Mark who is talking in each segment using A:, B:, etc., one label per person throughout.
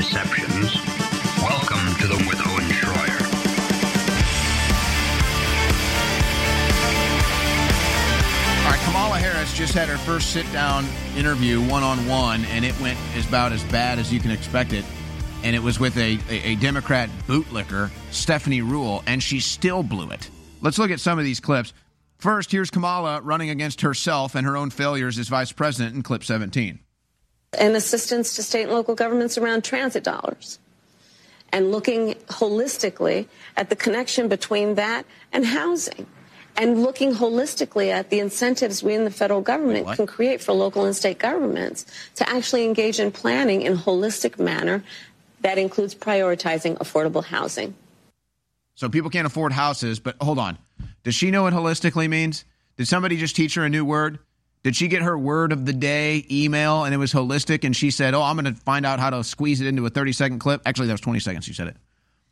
A: deceptions. Welcome to the With Owen Schroyer.
B: All right, Kamala Harris just had her first sit-down interview one-on-one, and it went about as bad as you can expect it. And it was with a Democrat bootlicker, Stephanie Ruhle, and she still blew it. Let's look at some of these clips. First, here's Kamala running against herself and her own failures as vice president in clip 17.
C: And assistance to state and local governments around transit dollars. And looking holistically at the connection between that and housing. And looking holistically at the incentives we in the federal government can create for local and state governments to actually engage in planning in a holistic manner that includes prioritizing affordable housing.
B: So people can't afford houses, but hold on. Does she know what holistically means? Did somebody just teach her a new word? Did she get her word of the day email and it was holistic and she said, I'm going to find out how to squeeze it into a 30-second clip? Actually, that was 20 seconds she said it.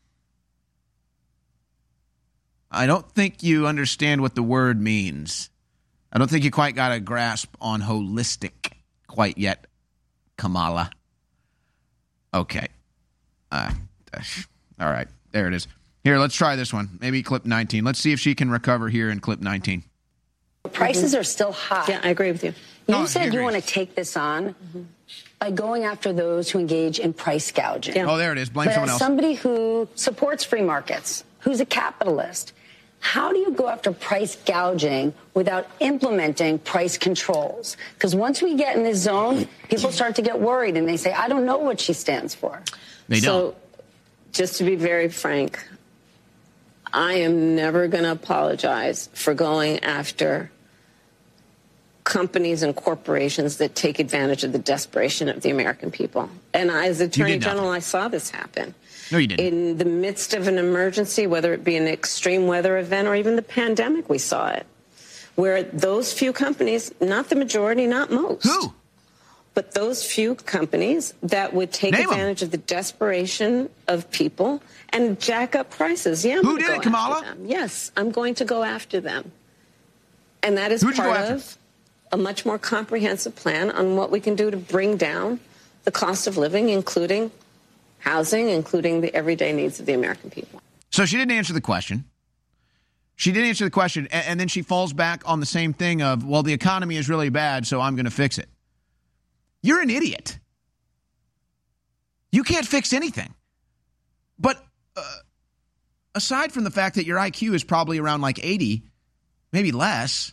B: I don't think you understand what the word means. I don't think you quite got a grasp on holistic quite yet, Kamala. Okay. All right. There it is. Here, let's try this one. Maybe clip 19. Let's see if she can recover here in clip 19.
D: Prices are still high.
C: Yeah, I agree with you.
D: You said you want to take this on by going after those who engage in price gouging.
B: Yeah. Oh, there it is. Blame someone else.
D: As somebody who supports free markets, who's a capitalist, how do you go after price gouging without implementing price controls? Because once we get in this zone, people start to get worried and they say, I don't know what she stands for.
B: They don't.
C: So, just to be very frank, I am never going to apologize for going after companies and corporations that take advantage of the desperation of the American people. And as Attorney General, I saw this happen.
B: No, you didn't.
C: In the midst of an emergency, whether it be an extreme weather event or even the pandemic, we saw it. Where those few companies, not the majority, not most.
B: Who?
C: But those few companies that would take advantage of the desperation of people and jack up prices. Yeah,
B: who did it, Kamala?
C: Yes, I'm going to go after them. And that is part of a much more comprehensive plan on what we can do to bring down the cost of living, including housing, including the everyday needs of the American people.
B: So she didn't answer the question. She didn't answer the question, and then she falls back on the same thing of, well, the economy is really bad, so I'm going to fix it. You're an idiot. You can't fix anything. But aside from the fact that your IQ is probably around like 80, maybe less,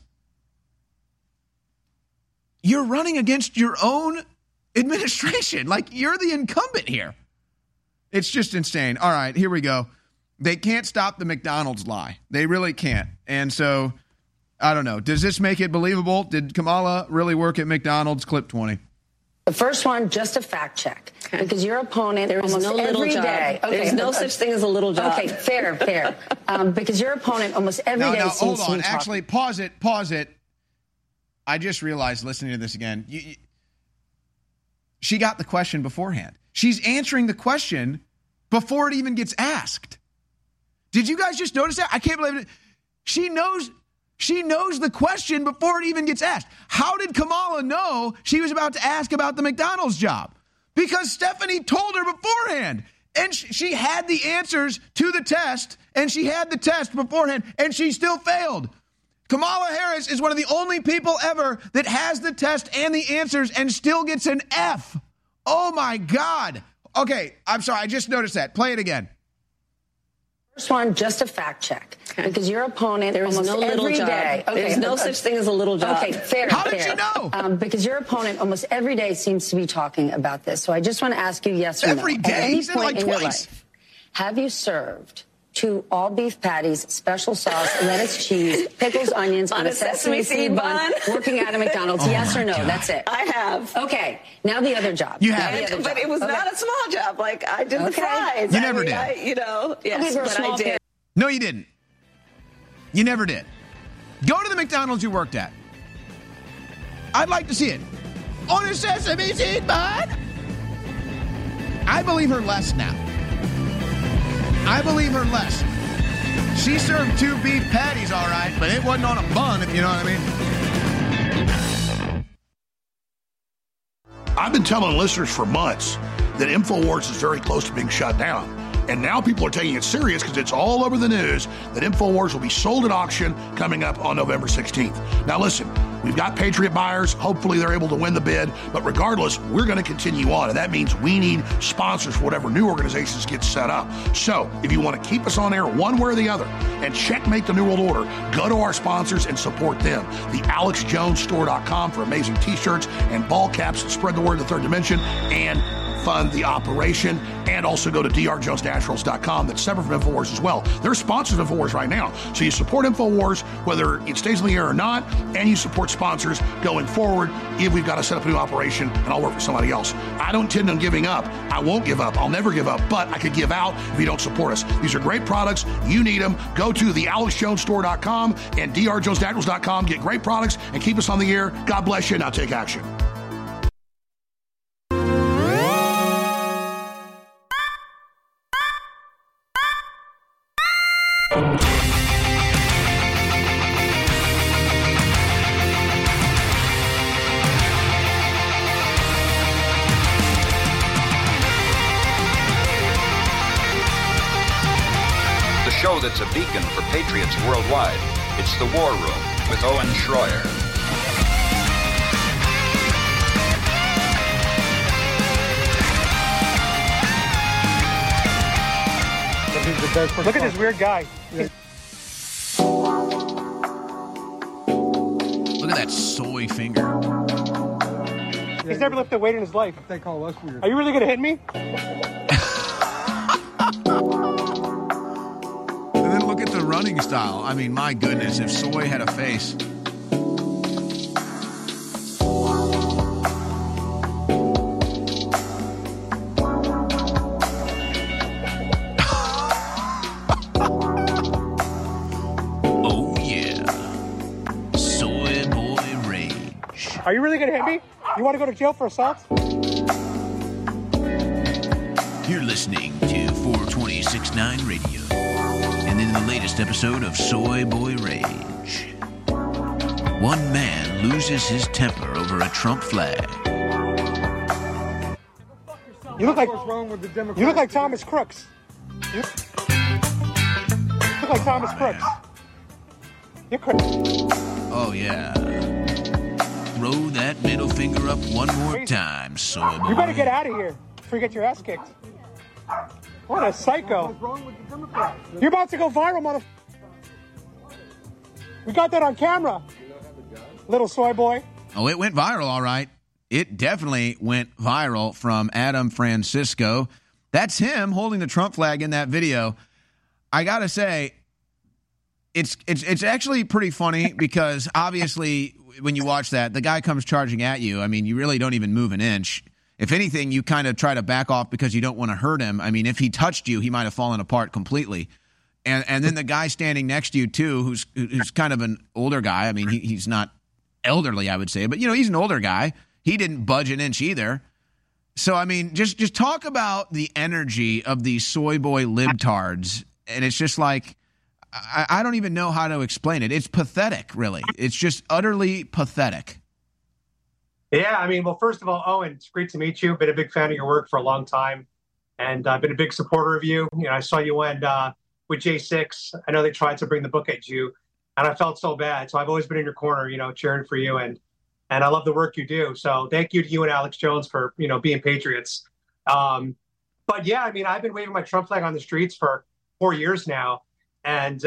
B: you're running against your own administration. Like, you're the incumbent here. It's just insane. All right, here we go. They can't stop the McDonald's lie. They really can't. And so, I don't know. Does this make it believable? Did Kamala really work at McDonald's? Clip 20.
D: The first one, just a fact check, because your opponent almost every day.
C: Okay, there's no such thing as a little job.
D: Okay, fair. Because your opponent almost every day seems
B: hold
D: to be
B: on. Actually, pause it. I just realized listening to this again. She got the question beforehand. She's answering the question before it even gets asked. Did you guys just notice that? I can't believe it. She knows the question before it even gets asked. How did Kamala know she was about to ask about the McDonald's job? Because Stephanie told her beforehand. And she had the answers to the test, and she had the test beforehand, and she still failed. Kamala Harris is one of the only people ever that has the test and the answers and still gets an F. Oh, my God. Okay, I'm sorry. I just noticed that. Play it again.
D: First one, just a fact check, because your opponent almost every day. Okay,
C: there's no such thing as a little job.
D: Okay, fair.
B: How did you know?
D: Because your opponent almost every day seems to be talking about this. So I just want to ask you yes or no.
B: Every day?
D: At any
B: He said
D: point
B: like
D: in your
B: twice.
D: life, have you served 2 all-beef patties, special sauce, lettuce, cheese, pickles, onions on a sesame seed bun, working at a McDonald's? Yes or no?
B: God.
D: That's it.
C: I have.
D: Okay, now the other job.
B: You have.
C: But it was not a small job. Like, I did the fries.
B: You never did.
C: Yes, but I did.
B: No, you didn't. You never did. Go to the McDonald's you worked at. I'd like to see it. On a sesame seed bun? I believe her less now. I believe her less. She served 2 beef patties, all right, but it wasn't on a bun, if you know what I mean.
E: I've been telling listeners for months, that InfoWars is very close to being shut down. And now people are taking it serious because it's all over the news that InfoWars will be sold at auction coming up on November 16th. Now listen, we've got Patriot buyers. Hopefully they're able to win the bid. But regardless, we're going to continue on. And that means we need sponsors for whatever new organizations get set up. So if you want to keep us on air one way or the other and checkmate the New World Order, go to our sponsors and support them. The AlexJonesStore.com for amazing t-shirts and ball caps that spread the word of the third dimension and fund the operation, and also go to drjonesnaturals.com. That's separate from InfoWars as well. They're sponsors of InfoWars right now. So you support InfoWars, whether it stays in the air or not, and you support sponsors going forward if we've got to set up a new operation and I'll work for somebody else. I don't intend on giving up. I won't give up. I'll never give up, but I could give out if you don't support us. These are great products. You need them. Go to the AlexJonesStore.com and drjonesnaturals.com. Get great products and keep us on the air. God bless you. Now take action.
A: Show that's a beacon for patriots worldwide. It's The War Room with Owen Schroyer.
F: Look at this weird guy.
B: Look at that soy finger.
F: He's never lifted a weight in his life.
G: They call us weird.
F: Are you really going to hit me?
B: And then look at the running style. I mean, my goodness, if Soy had a face. Oh, yeah. Soy boy rage.
F: Are you really going to hit me? You want to go to jail for assault?
B: You're listening to 426.9 Radio. And in the latest episode of Soy Boy Rage, one man loses his temper over a Trump flag.
F: You look like
G: What's wrong with the Democrats?
F: you look like Thomas Crooks. You look like Thomas Crooks. You're crazy.
B: Oh, yeah. Throw that middle finger up one more time, Soy Boy.
F: You better get out of here before you get your ass kicked. What a psycho.
G: What's wrong with the Democrats?
F: You're about to go viral, mother. We got that on camera. Little soy boy.
B: Oh, it went viral, all right. It definitely went viral from Adam Francisco. That's him holding the Trump flag in that video. I got to say, it's actually pretty funny because obviously when you watch that, the guy comes charging at you. I mean, you really don't even move an inch. If anything, you kind of try to back off because you don't want to hurt him. I mean, if he touched you, he might have fallen apart completely. And then the guy standing next to you, too, who's kind of an older guy. I mean, he's not elderly, I would say. But, he's an older guy. He didn't budge an inch either. So, I mean, just talk about the energy of these soy boy libtards. And it's just like, I don't even know how to explain it. It's pathetic, really. It's just utterly pathetic.
F: Yeah, I mean, well, first of all, Owen, it's great to meet you. Been a big fan of your work for a long time, and I've been a big supporter of you. I saw you went with J6. I know they tried to bring the book at you, and I felt so bad. So I've always been in your corner, cheering for you, and I love the work you do. So thank you to you and Alex Jones for being patriots. But yeah, I mean, I've been waving my Trump flag on the streets for 4 years now, and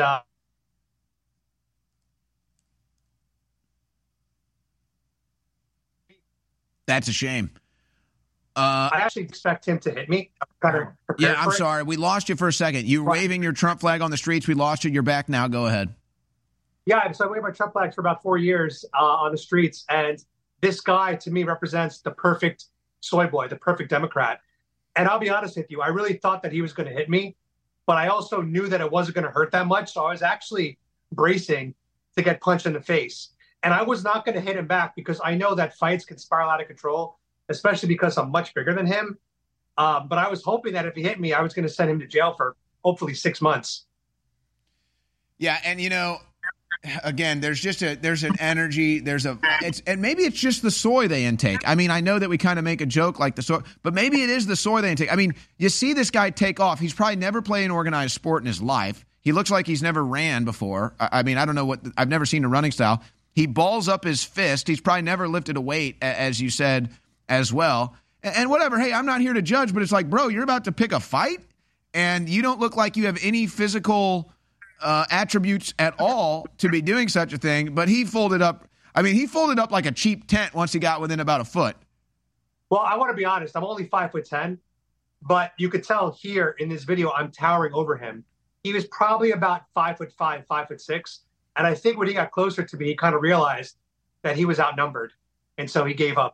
B: That's a shame.
F: I actually expect him to hit me.
B: Yeah, I'm sorry. We lost you for a second. You were waving your Trump flag on the streets. We lost you. You're back now. Go ahead.
F: Yeah, so I waved my Trump flags for about 4 years on the streets. And this guy, to me, represents the perfect soy boy, the perfect Democrat. And I'll be honest with you, I really thought that he was going to hit me. But I also knew that it wasn't going to hurt that much. So I was actually bracing to get punched in the face. And I was not going to hit him back because I know that fights can spiral out of control, especially because I'm much bigger than him. But I was hoping that if he hit me, I was going to send him to jail for hopefully 6 months.
B: Yeah, and again, there's an energy, and maybe it's just the soy they intake. I mean, I know that we kind of make a joke like the soy, but maybe it is the soy they intake. I mean, you see this guy take off. He's probably never played an organized sport in his life. He looks like he's never ran before. I mean, I don't know I've never seen a running style. He balls up his fist. He's probably never lifted a weight, as you said, as well. And whatever, hey, I'm not here to judge, but it's like, bro, you're about to pick a fight, and you don't look like you have any physical attributes at all to be doing such a thing. But he folded up. I mean, he folded up like a cheap tent once he got within about a foot.
F: Well, I want to be honest. I'm only 5'10", but you could tell here in this video I'm towering over him. He was probably about 5'5", 5'6", and I think when he got closer to me, he kind of realized that he was outnumbered, and so he gave up.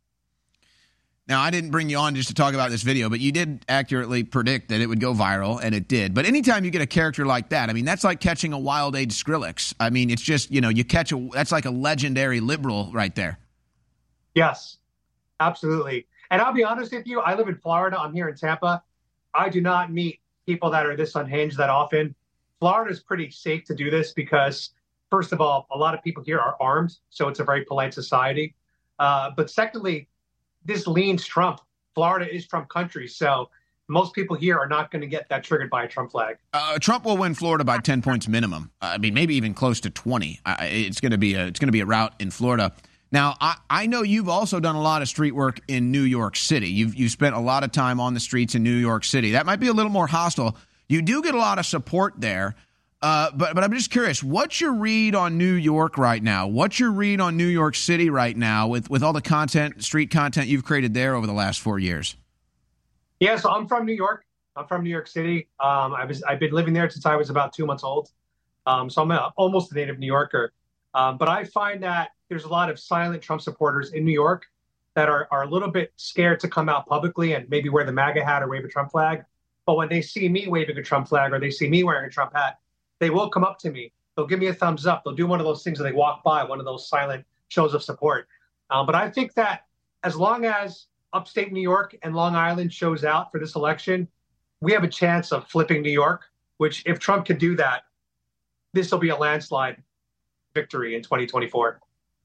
B: Now, I didn't bring you on just to talk about this video, but you did accurately predict that it would go viral, and it did. But anytime you get a character like that, I mean, that's like catching a wild age Skrillex. I mean, it's just, you catch that's like a legendary liberal right there.
F: Yes, absolutely. And I'll be honest with you, I live in Florida. I'm here in Tampa. I do not meet people that are this unhinged that often. Florida is pretty safe to do this because, first of all, a lot of people here are armed, so it's a very polite society. But secondly, this leans Trump. Florida is Trump country, so most people here are not going to get that triggered by a Trump flag.
B: Trump will win Florida by 10 points minimum. I mean, maybe even close to 20. It's going to be a rout in Florida. Now, I know you've also done a lot of street work in New York City. You've spent a lot of time on the streets in New York City. That might be a little more hostile. You do get a lot of support there. But I'm just curious, what's your read on New York right now? What's your read on New York City right now with all the street content you've created there over the last 4 years?
F: Yeah, so I'm from New York. I'm from New York City. I've been living there since I was about 2 months old. So I'm almost a native New Yorker. But I find that there's a lot of silent Trump supporters in New York that are a little bit scared to come out publicly and maybe wear the MAGA hat or wave a Trump flag. But when they see me waving a Trump flag or they see me wearing a Trump hat, they will come up to me. They'll give me a thumbs up. They'll do one of those things that they walk by, one of those silent shows of support. But I think that as long as upstate New York and Long Island shows out for this election, we have a chance of flipping New York, which if Trump can do that, this will be a landslide victory in 2024.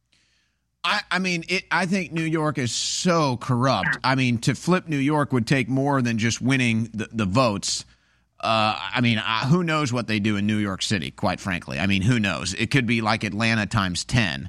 B: I mean, I think New York is so corrupt. I mean, to flip New York would take more than just winning the votes. I mean, who knows what they do in New York City, quite frankly. I mean, who knows? It could be like Atlanta times 10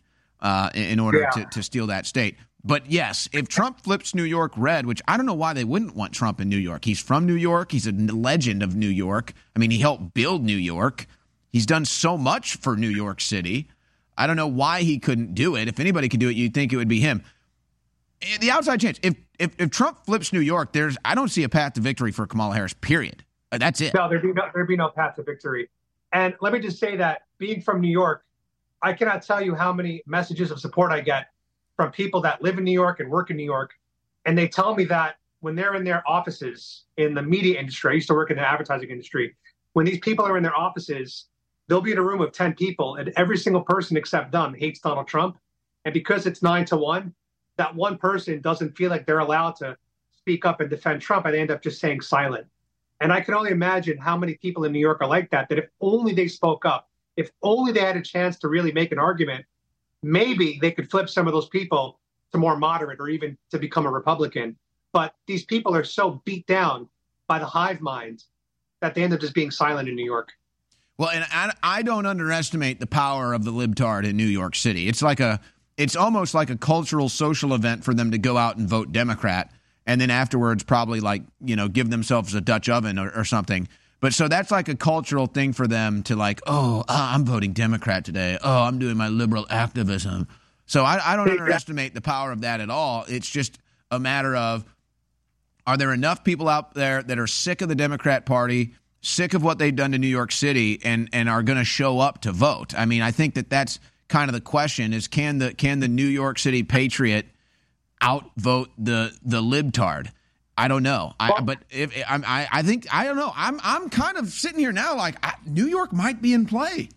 B: in order to steal that state. But yes, if Trump flips New York red, which I don't know why they wouldn't want Trump in New York. He's from New York. He's a legend of New York. I mean, he helped build New York. He's done so much for New York City. I don't know why he couldn't do it. If anybody could do it, you'd think it would be him. The outside chance, if Trump flips New York, I don't see a path to victory for Kamala Harris, period. That's it.
F: No, there'd be no path to victory. And let me just say that being from New York, I cannot tell you how many messages of support I get from people that live in New York and work in New York. And they tell me that when they're in their offices in the media industry, I used to work in the advertising industry, when these people are in their offices, they'll be in a room of 10 people and every single person except them hates Donald Trump. And because it's 9-1, that one person doesn't feel like they're allowed to speak up and defend Trump, and they end up just saying silent. And I can only imagine how many people in New York are like that if only they spoke up, if only they had a chance to really make an argument, maybe they could flip some of those people to more moderate or even to become a Republican. But these people are so beat down by the hive mind that they end up just being silent in New York.
B: Well, and I don't underestimate the power of the libtard in New York City. It's almost like a cultural social event for them to go out and vote Democrat. And then afterwards, probably give themselves a Dutch oven or something. But so that's like a cultural thing for them to I'm voting Democrat today. Oh, I'm doing my liberal activism. So I don't underestimate the power of that at all. It's just a matter of, are there enough people out there that are sick of the Democrat Party, sick of what they've done to New York City, and are going to show up to vote? I mean, I think that's kind of the question is, can the New York City Patriot outvote the libtard? I don't know. But I think I don't know. I'm kind of sitting here now like New York might be in play.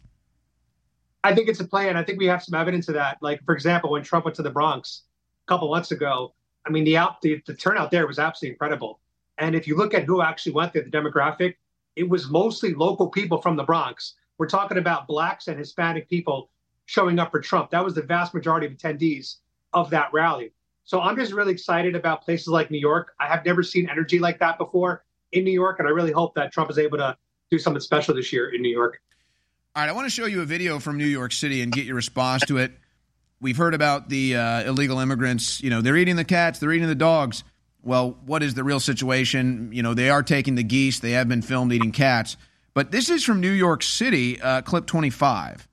F: I think it's a play, and I think we have some evidence of that. Like, for example, when Trump went to the Bronx a couple months ago, I mean, the turnout there was absolutely incredible. And if you look at who actually went there, the demographic, it was mostly local people from the Bronx we're talking about blacks and Hispanic people showing up for Trump. That was the vast majority of attendees of that rally. So I'm just really excited about places like New York. I have never seen energy like that before in New York, and I really hope that Trump is able to do something special this year in New York.
B: All right, I want to show you a video from New York City and get your response to it. We've heard about the illegal immigrants. You know, they're eating the cats, they're eating the dogs. Well, what is the real situation? You know, they are taking the geese. They have been filmed eating cats. But this is from New York City, clip 25.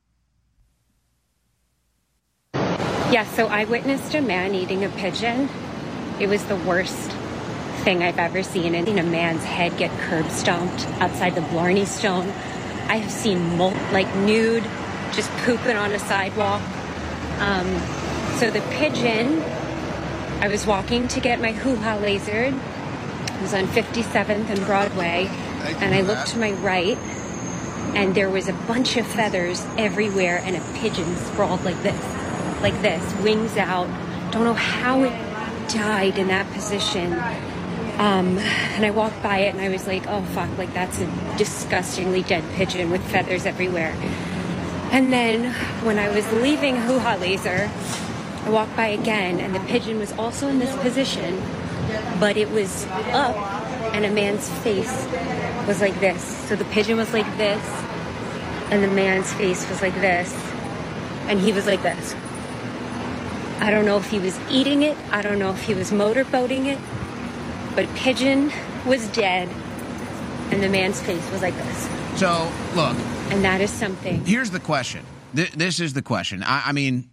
G: Yeah, so I witnessed a man eating a pigeon. It was the worst thing I've ever seen. And a man's head get curb stomped outside the Blarney Stone. I have seen nude, just pooping on a sidewalk. So the pigeon, I was walking to get my hoo-ha lasered. It was on 57th and Broadway. And I looked to my right, and there was a bunch of feathers everywhere, and a pigeon sprawled like this, wings out. Don't know how it died in that position. And I walked by it, and I was like, oh, fuck, like that's a disgustingly dead pigeon with feathers everywhere. And then when I was leaving hoo-ha laser, I walked by again, and the pigeon was also in this position, but it was up, and a man's face was like this. So the pigeon was like this, and the man's face was like this, and he was like this. I don't know if he was eating it. I don't know if he was motorboating it, but pigeon was dead, and the man's face was like this.
B: So, look.
G: And that is something.
B: Here's the question. This is the question. I mean,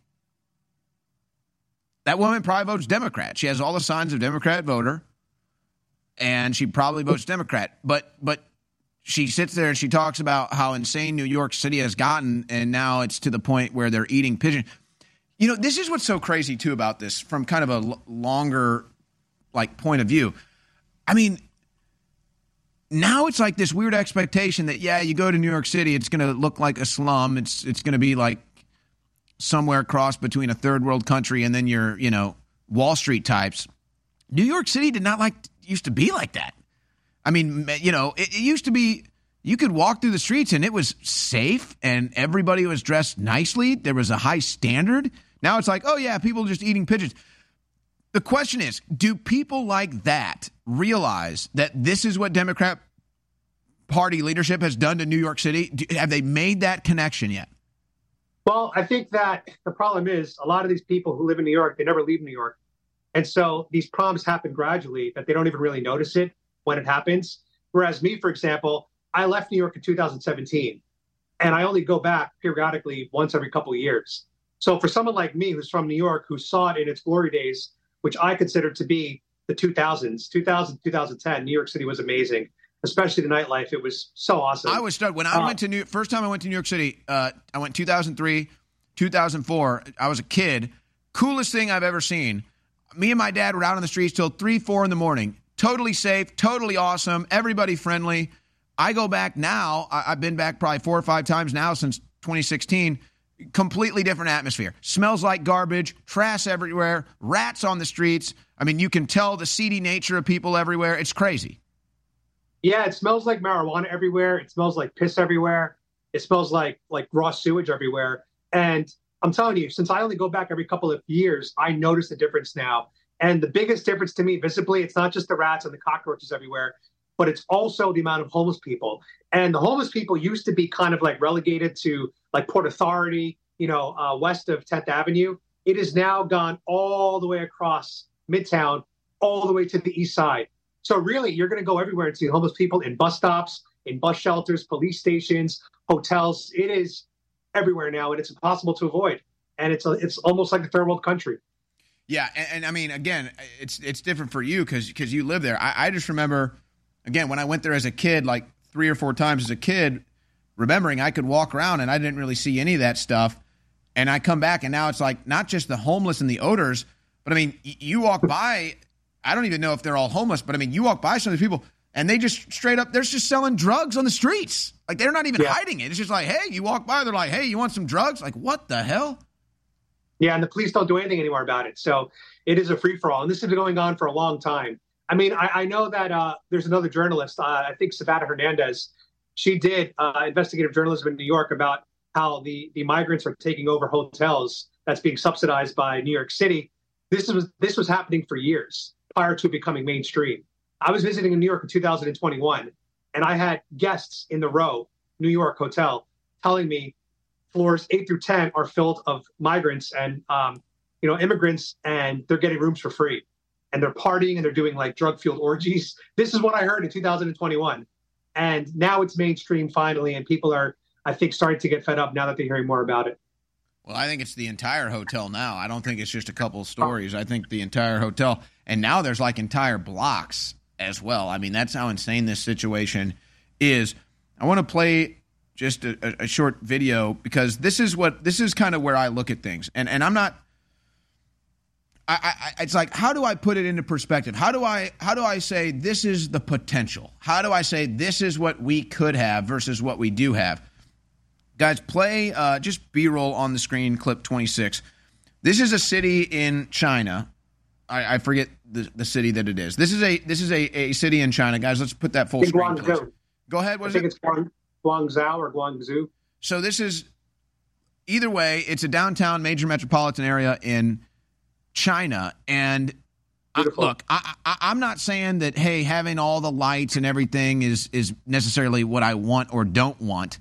B: that woman probably votes Democrat. She has all the signs of Democrat voter, and she probably votes Democrat. But she sits there and she talks about how insane New York City has gotten, and now it's to the point where they're eating pigeon. You know, this is what's so crazy, too, about this from kind of a longer, point of view. I mean, now it's like this weird expectation that, yeah, you go to New York City, it's going to look like a slum. It's going to be like somewhere crossed between a third world country and then your, Wall Street types. New York City did not used to be like that. I mean, it used to be you could walk through the streets and it was safe and everybody was dressed nicely. There was a high standard. Now it's like, oh, yeah, people just eating pigeons. The question is, do people like that realize that this is what Democrat Party leadership has done to New York City? Have they made that connection yet?
F: Well, I think that the problem is a lot of these people who live in New York, they never leave New York. And so these problems happen gradually that they don't even really notice it when it happens. Whereas me, for example, I left New York in 2017, and I only go back periodically once every couple of years. So for someone like me who's from New York, who saw it in its glory days, which I consider to be the 2000s, 2010, New York City was amazing, especially the nightlife. It was so awesome.
B: I was stunned. When I went to first time I went to New York City, I went 2003, 2004. I was a kid. Coolest thing I've ever seen. Me and my dad were out on the streets till 3, 4 in the morning. Totally safe, totally awesome, everybody friendly. I go back now. I've been back probably 4 or 5 times now since 2016. Completely different atmosphere. Smells like garbage, trash everywhere, rats on the streets. I mean, you can tell the seedy nature of people everywhere. It's crazy.
F: Yeah, it smells like marijuana everywhere. It smells like piss everywhere. It smells like raw sewage everywhere. And I'm telling you, since I only go back every couple of years, I notice the difference now. And the biggest difference to me, visibly, it's not just the rats and the cockroaches everywhere, but it's also the amount of homeless people. And the homeless people used to be kind of relegated to Port Authority, west of 10th Avenue. It has now gone all the way across Midtown, all the way to the east side. So really, you're going to go everywhere and see homeless people in bus stops, in bus shelters, police stations, hotels. It is everywhere now, and it's impossible to avoid. And it's almost like a third world country.
B: Yeah, and I mean, again, it's different for you because you live there. I just remember, again, when I went there as a kid, 3 or 4 times as a kid, remembering I could walk around and I didn't really see any of that stuff. And I come back and now it's not just the homeless and the odors, but I mean, you walk by, I don't even know if they're all homeless, but I mean, you walk by some of these people and they just straight up, they're just selling drugs on the streets. They're not even hiding it. It's just hey, you walk by, they're like, hey, you want some drugs? What the hell?
F: Yeah, and the police don't do anything anymore about it. So it is a free-for-all. And this has been going on for a long time. I mean, I know that there's another journalist, I think Savannah Hernandez, She did investigative journalism in New York about how the migrants are taking over hotels that's being subsidized by New York City. This was happening for years prior to becoming mainstream. I was visiting in New York in 2021, and I had guests in the Row, New York hotel, telling me floors 8 through 10 are filled of migrants and immigrants, and they're getting rooms for free, and they're partying and they're doing like drug-fueled orgies. This is what I heard in 2021, and now it's mainstream finally, and people are, I think, starting to get fed up now that they're hearing more about it.
B: Well, I think it's the entire hotel now. I don't think it's just a couple of stories. I think the entire hotel, and now there's like entire blocks as well. I mean, that's how insane this situation is. I want to play just a short video because this is kind of where I look at things. And I'm not, it's like, how do I put it into perspective? How do I say this is the potential? How do I say this is what we could have versus what we do have? Guys, play just B-roll on the screen, clip 26. This is a city in China. I forget the city that it is. This is a city in China. Guys, let's put that full screen, please. Go ahead. What is it? I think
F: it's Guangzhou or Guangzhou.
B: So this is, either way, it's a downtown major metropolitan area in China. And look, I'm not saying that, hey, having all the lights and everything is necessarily what I want or don't want.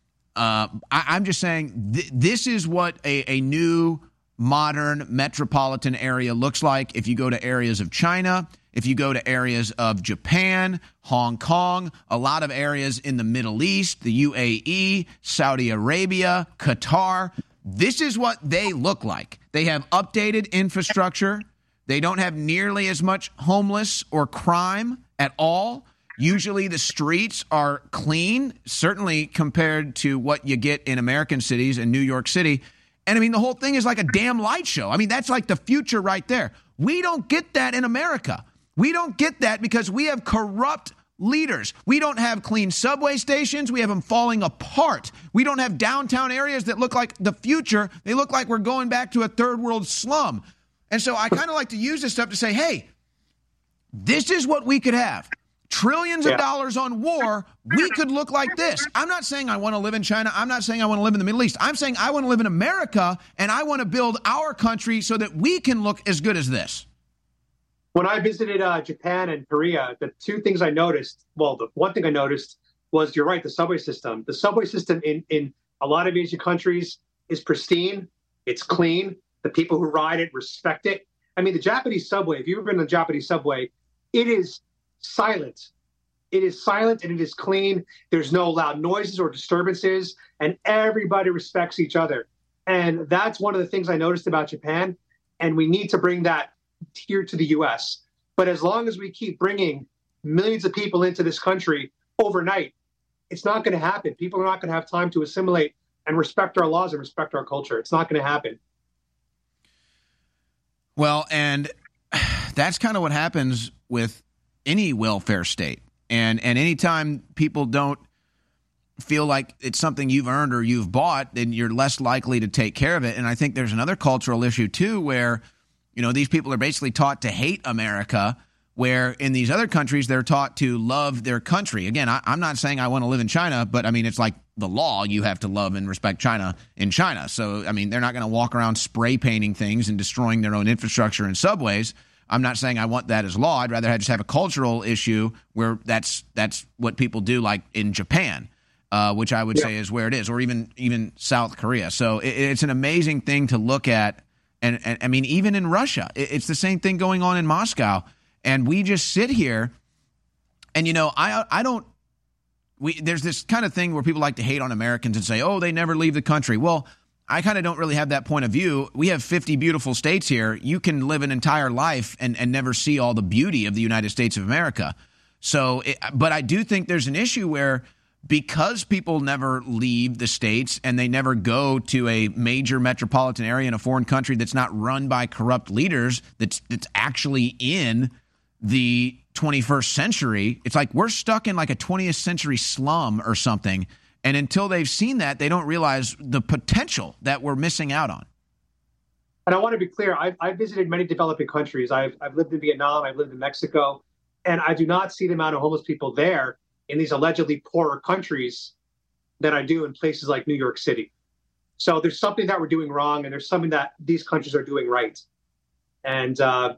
B: I'm just saying this is what a new modern metropolitan area looks like. If you go to areas of China, if you go to areas of Japan, Hong Kong, a lot of areas in the Middle East, the UAE, Saudi Arabia, Qatar, this is what they look like. They have updated infrastructure. They don't have nearly as much homeless or crime at all. Usually the streets are clean, certainly compared to what you get in American cities and New York City. And I mean, the whole thing is like a damn light show. I mean, that's like the future right there. We don't get that in America. We don't get that because we have corrupt leaders. We don't have clean subway stations. We have them falling apart. We don't have downtown areas that look like the future. They look like we're going back to a third world slum. And so I kind of like to use this stuff to say, hey, this is what we could have. Trillions of dollars on war, we could look like this. I'm not saying I want to live in China. I'm not saying I want to live in the Middle East. I'm saying I want to live in America, and I want to build our country so that we can look as good as this.
F: When I visited Japan and Korea, the two things I noticed, well, the one thing I noticed was, you're right, the subway system. The subway system in a lot of Asian countries is pristine. It's clean. The people who ride it respect it. I mean, the Japanese subway, if you've ever been on the Japanese subway, it is silent. It is silent and it is clean. There's no loud noises or disturbances, and everybody respects each other. And that's one of the things I noticed about Japan. And we need to bring that here to the U.S. But as long as we keep bringing millions of people into this country overnight, it's not going to happen. People are not going to have time to assimilate and respect our laws and respect our culture. It's not going to happen.
B: Well, and that's kind of what happens with any welfare state. And anytime people don't feel like it's something you've earned or you've bought, then you're less likely to take care of it. And I think there's another cultural issue, too, where, you know, these people are basically taught to hate America, where in these other countries, they're taught to love their country. Again, I'm not saying I want to live in China, but I mean, it's like the law. You have to love and respect China in China. So, I mean, they're not going to walk around spray painting things and destroying their own infrastructure and subways. I'm not saying I want that as law. I'd rather just have a cultural issue where that's what people do, like in Japan, which I would say is where it is, or even South Korea. So it's an amazing thing to look at. And I mean, even in Russia, it's the same thing going on in Moscow. And we just sit here and, you know, there's this kind of thing where people like to hate on Americans and say, oh, they never leave the country. Well, I kind of don't really have that point of view. We have 50 beautiful states here. You can live an entire life and never see all the beauty of the United States of America. So, but I do think there's an issue where, because people never leave the states and they never go to a major metropolitan area in a foreign country that's not run by corrupt leaders, that's actually in the 21st century, it's like we're stuck in like a 20th century slum or something. And until they've seen that, they don't realize the potential that we're missing out on.
F: And I want to be clear, I've visited many developing countries. I've lived in Vietnam, I've lived in Mexico, and I do not see the amount of homeless people there in these allegedly poorer countries than I do in places like New York City. So there's something that we're doing wrong, and there's something that these countries are doing right. And,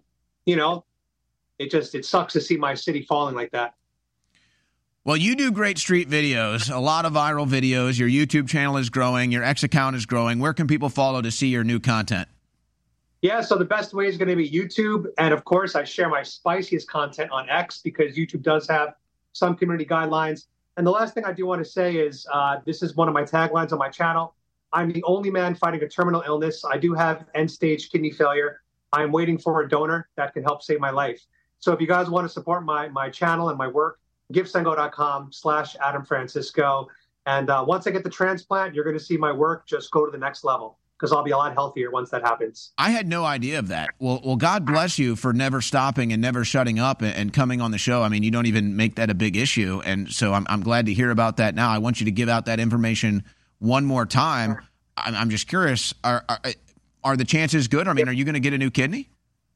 F: it sucks to see my city falling like that.
B: Well, you do great street videos, a lot of viral videos. Your YouTube channel is growing. Your X account is growing. Where can people follow to see your new content?
F: Yeah, so the best way is going to be YouTube. And, of course, I share my spiciest content on X because YouTube does have some community guidelines. And the last thing I do want to say is this is one of my taglines on my channel. I'm the only man fighting a terminal illness. I do have end-stage kidney failure. I'm waiting for a donor that can help save my life. So if you guys want to support my channel and my work, GiveSendGo.com/Adam Francisco. And once I get the transplant, you're going to see my work just go to the next level because I'll be a lot healthier once that happens.
B: I had no idea of that. Well, God bless you for never stopping and never shutting up and coming on the show. I mean, you don't even make that a big issue. And so I'm glad to hear about that now. I want you to give out that information one more time. I'm just curious, are the chances good? I mean, are you going to get a new kidney?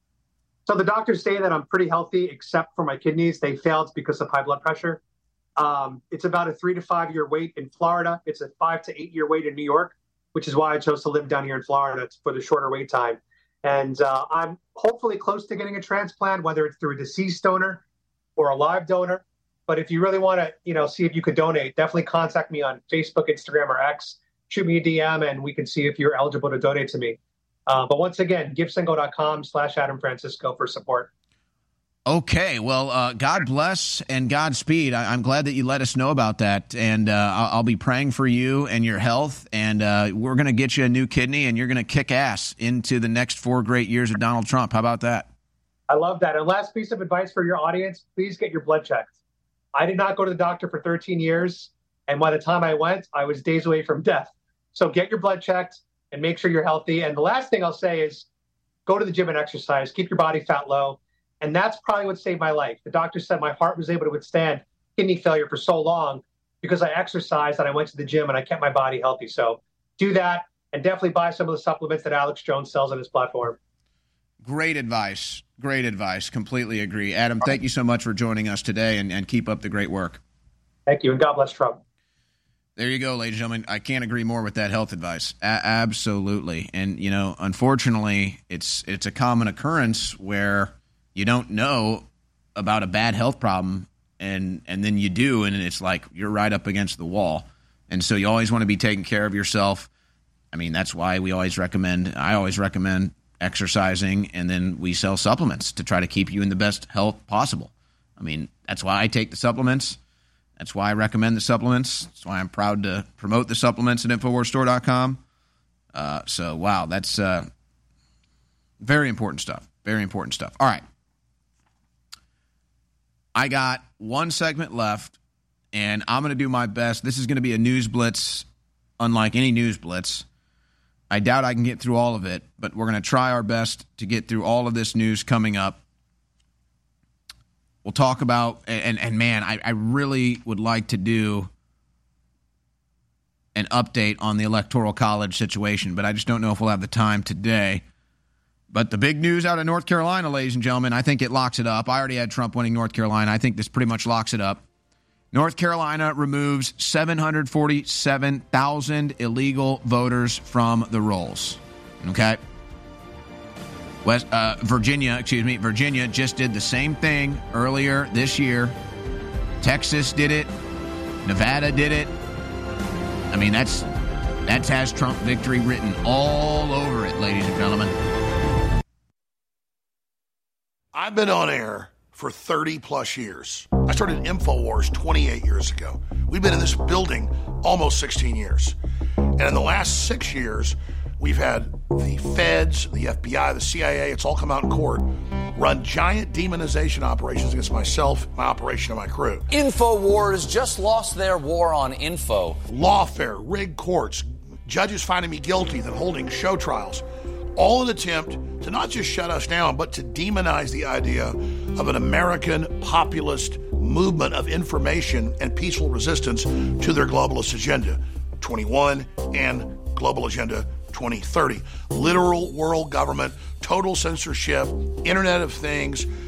F: So the doctors say that I'm pretty healthy, except for my kidneys. They failed because of high blood pressure. It's about a 3 to 5 year wait in Florida. It's a 5 to 8 year wait in New York, which is why I chose to live down here in Florida for the shorter wait time. And I'm hopefully close to getting a transplant, whether it's through a deceased donor or a live donor. But if you really want to, see if you could donate, definitely contact me on Facebook, Instagram, or X. Shoot me a DM, and we can see if you're eligible to donate to me. But once again, GiveSendGo.com/Adam Francisco for support.
B: Okay. Well, God bless and Godspeed. I'm glad that you let us know about that. And I'll be praying for you and your health. And we're going to get you a new kidney, and you're going to kick ass into the next 4 great years of Donald Trump. How about that?
F: I love that. And last piece of advice for your audience, please get your blood checked. I did not go to the doctor for 13 years. And by the time I went, I was days away from death. So get your blood checked and make sure you're healthy. And the last thing I'll say is go to the gym and exercise. Keep your body fat low. And that's probably what saved my life. The doctor said my heart was able to withstand kidney failure for so long because I exercised and I went to the gym and I kept my body healthy. So do that and definitely buy some of the supplements that Alex Jones sells on his platform.
B: Great advice. Great advice. Completely agree. Adam, thank you so much for joining us today and keep up the great work.
F: Thank you. And God bless Trump.
B: There you go, ladies and gentlemen. I can't agree more with that health advice. Absolutely. And, unfortunately, it's a common occurrence where you don't know about a bad health problem and then you do, and it's like you're right up against the wall. And so you always want to be taking care of yourself. I mean, that's why I always recommend exercising, and then we sell supplements to try to keep you in the best health possible. I mean, that's why I take the supplements. That's why I recommend the supplements. That's why I'm proud to promote the supplements at InfoWarsStore.com. So, wow, that's very important stuff. Very important stuff. All right. I got one segment left, and I'm going to do my best. This is going to be a news blitz, unlike any news blitz. I doubt I can get through all of it, but we're going to try our best to get through all of this news coming up. We'll talk about, and man, I really would like to do an update on the Electoral College situation, but I just don't know if we'll have the time today. But the big news out of North Carolina, ladies and gentlemen, I think it locks it up. I already had Trump winning North Carolina. I think this pretty much locks it up. North Carolina removes 747,000 illegal voters from the rolls. Okay? Virginia just did the same thing earlier this year. Texas did it. Nevada did it. I mean, that has Trump victory written all over it, ladies and gentlemen.
E: I've been on air for 30 plus years. I started InfoWars 28 years ago. We've been in this building almost 16 years. And in the last 6 years, we've had the feds, the FBI, the CIA, it's all come out in court, run giant demonization operations against myself, my operation, and my crew.
H: InfoWars just lost their war on info.
E: Lawfare, rigged courts, judges finding me guilty, then holding show trials. All in an attempt to not just shut us down, but to demonize the idea of an American populist movement of information and peaceful resistance to their globalist agenda 21 and global agenda 2030. Literal world government, total censorship, Internet of Things,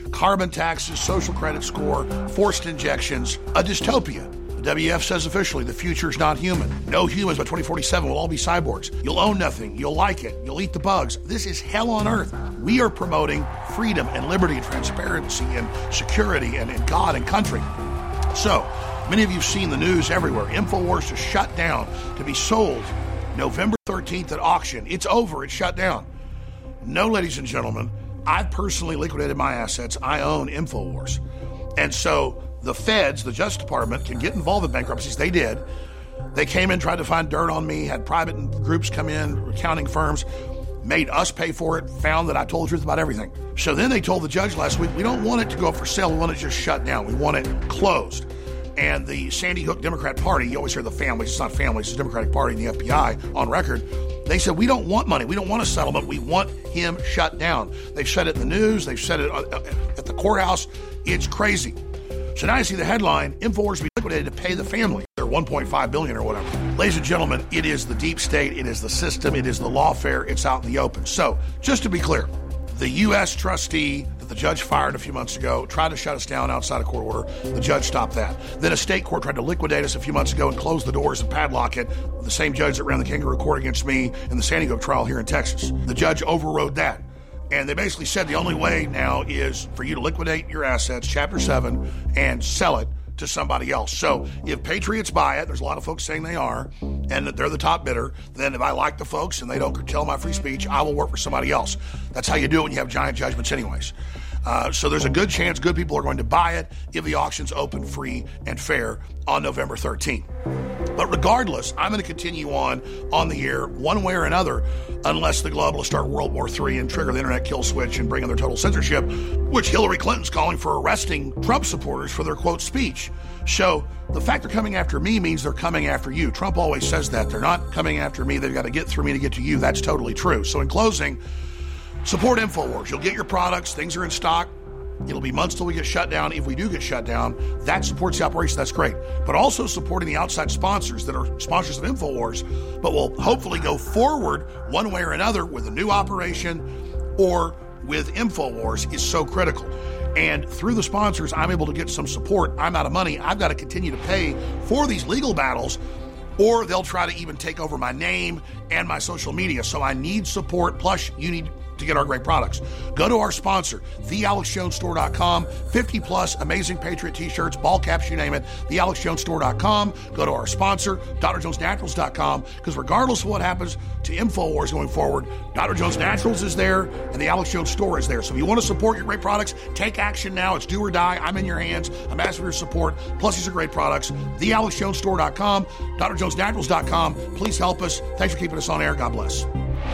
E: carbon taxes, social credit score, forced injections, a dystopia. The WF says officially the future is not human. No humans by 2047 will all be cyborgs. You'll own nothing. You'll like it. You'll eat the bugs. This is hell on earth. We are promoting freedom and liberty and transparency and security and God and country. So, many of you have seen the news everywhere. InfoWars is shut down to be sold November 13th at auction. It's over. It's shut down. No, ladies and gentlemen, I've personally liquidated my assets. I own InfoWars. And so the feds, the Justice Department, can get involved in bankruptcies. They did. They came in, tried to find dirt on me, had private groups come in, accounting firms, made us pay for it, found that I told the truth about everything. So then they told the judge last week, we don't want it to go up for sale. We want it just shut down. We want it closed. And the Sandy Hook Democrat Party, you always hear the families, it's not families, it's the Democratic Party and the FBI on record. They said, we don't want money. We don't want a settlement. We want him shut down. They've said it in the news. They've said it at the courthouse. It's crazy. So now you see the headline, InfoWars will be liquidated to pay the family. They're $1.5 billion or whatever. Ladies and gentlemen, it is the deep state. It is the system. It is the lawfare. It's out in the open. So just to be clear, the U.S. trustee that the judge fired a few months ago tried to shut us down outside of court order. The judge stopped that. Then a state court tried to liquidate us a few months ago and close the doors and padlock it. The same judge that ran the kangaroo court against me in the Sandy Hook trial here in Texas. The judge overrode that. And they basically said the only way now is for you to liquidate your assets, Chapter 7, and sell it to somebody else. So if Patriots buy it, there's a lot of folks saying they are, and that they're the top bidder, then if I like the folks and they don't curtail my free speech, I will work for somebody else. That's how you do it when you have giant judgments anyways. So there's a good chance good people are going to buy it if the auction's open, free, and fair on November 13th. But regardless, I'm going to continue on the air one way or another unless the globalists start World War III and trigger the internet kill switch and bring in their total censorship, which Hillary Clinton's calling for arresting Trump supporters for their, quote, speech. So the fact they're coming after me means they're coming after you. Trump always says that. They're not coming after me. They've got to get through me to get to you. That's totally true. So in closing, support InfoWars. You'll get your products. Things are in stock. It'll be months till we get shut down. If we do get shut down, that supports the operation. That's great. But also supporting the outside sponsors that are sponsors of InfoWars, but will hopefully go forward one way or another with a new operation or with InfoWars is so critical. And through the sponsors, I'm able to get some support. I'm out of money. I've got to continue to pay for these legal battles, or they'll try to even take over my name and my social media. So I need support. Plus, you need to get our great products. Go to our sponsor, thealexjonestore.com. 50 plus amazing Patriot t-shirts, ball caps, you name it. Thealexjonestore.com. Go to our sponsor, drjonesnaturals.com, because regardless of what happens to InfoWars going forward, Dr. Jones Naturals is there and the Alex Jones Store is there. So if you want to support your great products, take action now. It's do or die. I'm in your hands. I'm asking for your support. Plus, these are great products. Thealexjonestore.com, drjonesnaturals.com. Please help us. Thanks for keeping us on air. God bless.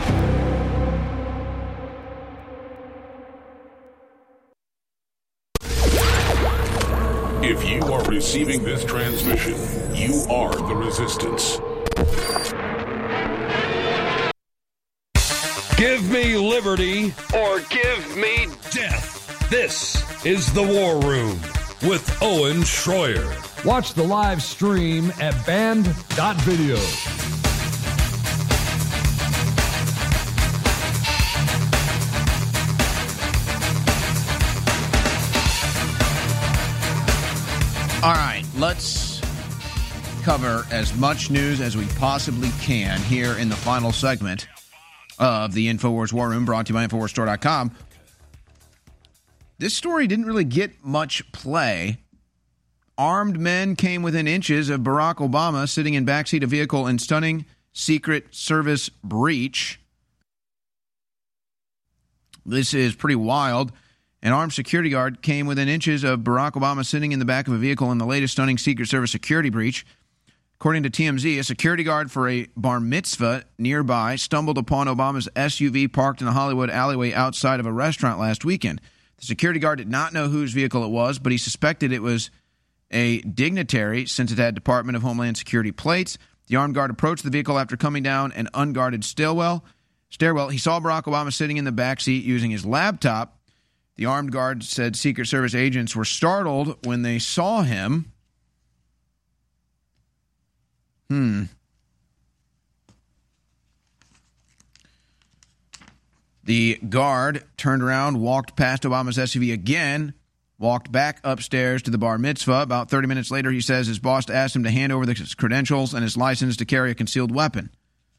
I: If you are receiving this transmission, you are the resistance.
J: Give me liberty or give me death. This is The War Room with Owen Schroyer.
K: Watch the live stream at band.video.
B: All right, let's cover as much news as we possibly can here in the final segment of the InfoWars War Room, brought to you by InfoWarsStore.com. This story didn't really get much play. Armed men came within inches of Barack Obama sitting in backseat of vehicle in stunning Secret Service breach. This is pretty wild. An armed security guard came within inches of Barack Obama sitting in the back of a vehicle in the latest stunning Secret Service security breach. According to TMZ, a security guard for a bar mitzvah nearby stumbled upon Obama's SUV parked in the Hollywood alleyway outside of a restaurant last weekend. The security guard did not know whose vehicle it was, but he suspected it was a dignitary since it had Department of Homeland Security plates. The armed guard approached the vehicle after coming down an unguarded stairwell. He saw Barack Obama sitting in the backseat using his laptop. The armed guard said Secret Service agents were startled when they saw him. The guard turned around, walked past Obama's SUV again, walked back upstairs to the bar mitzvah. About 30 minutes later, he says his boss asked him to hand over his credentials and his license to carry a concealed weapon.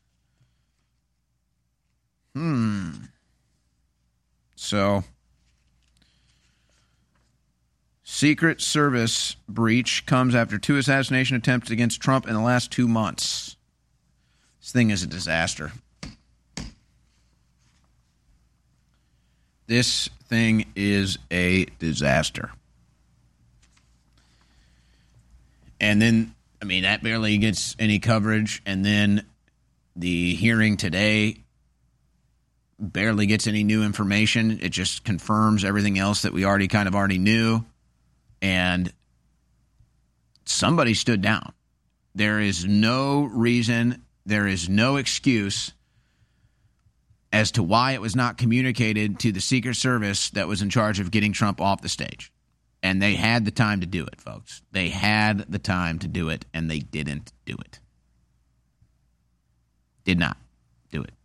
B: So, Secret Service breach comes after 2 assassination attempts against Trump in the last 2 months. This thing is a disaster. This thing is a disaster. And then, I mean, that barely gets any coverage. And then the hearing today barely gets any new information. It just confirms everything else that we already knew. And somebody stood down. There is no reason, there is no excuse as to why it was not communicated to the Secret Service that was in charge of getting Trump off the stage. And they had the time to do it, folks. They had the time to do it, and they didn't do it. Did not do it.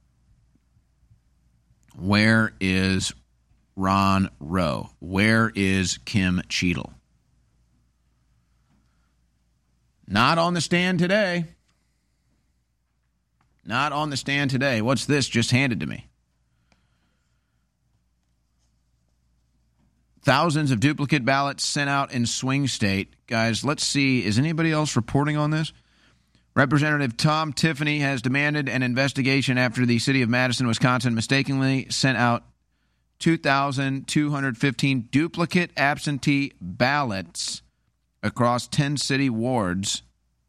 B: Where is Ron Rowe? Where is Kim Cheadle? Not on the stand today. Not on the stand today. What's this just handed to me? Thousands of duplicate ballots sent out in swing state. Guys, let's see. Is anybody else reporting on this? Representative Tom Tiffany has demanded an investigation after the city of Madison, Wisconsin, mistakenly sent out 2,215 duplicate absentee ballots across 10 city wards.